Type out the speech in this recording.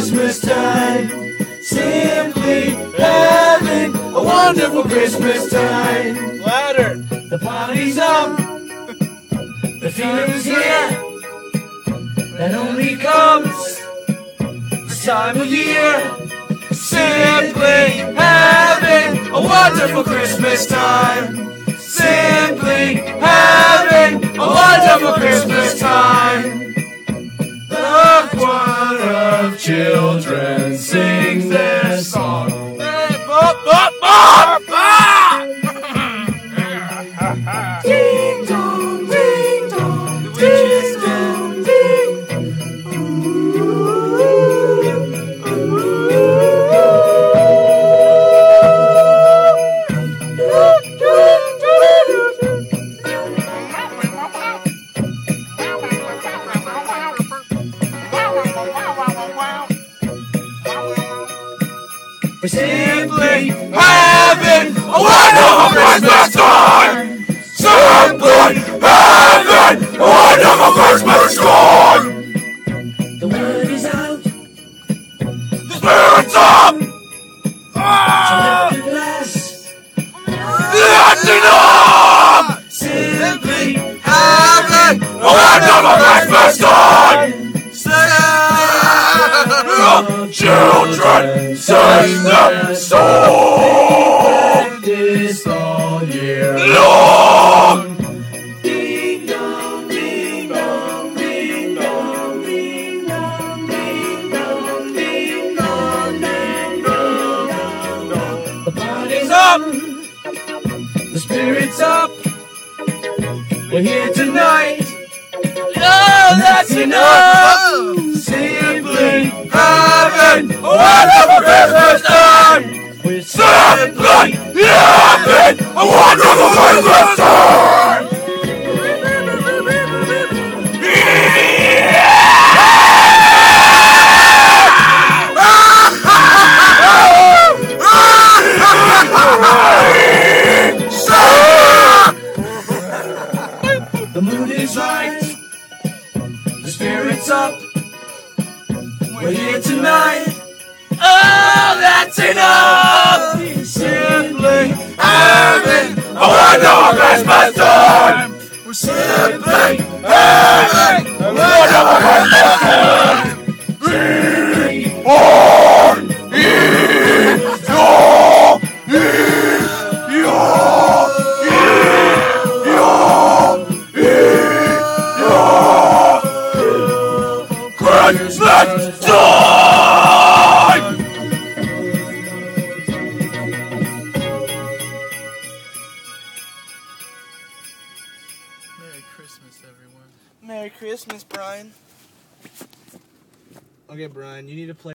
Christmas time. Simply having a wonderful Christmas time. Louder. The party's up, the feeling's here, that only comes this time of year. Simply having a wonderful Christmas time. Simply having a wonderful Christmas time. The choir of children sings their song. Ding dong, ding dong, ding dong, ding. We're simply having a wonderful Christmas time. Simply having a wonderful Christmas time. The word is out, the spirit's up. So lift your glass, that's enough. Simply having a wonderful Christmas time. Children sing the song. This all year long. Ding dong, ding dong, ding dong, ding dong, ding dong, ding dong, ding dong. The party's up, the spirit's up. We're here tonight. Oh, that's enough. Simply having a wonderful Christmas time. We're simply having a wonderful Christmas time. The mood is right, the spirit's up. We're here tonight. Oh, that's enough. Simply having a wonderful Christmas time. We're simply having a wonderful Christmas time. Reborn in Christmas time! Merry Christmas, everyone. Merry Christmas, Brian. Okay, Brian, you need to play.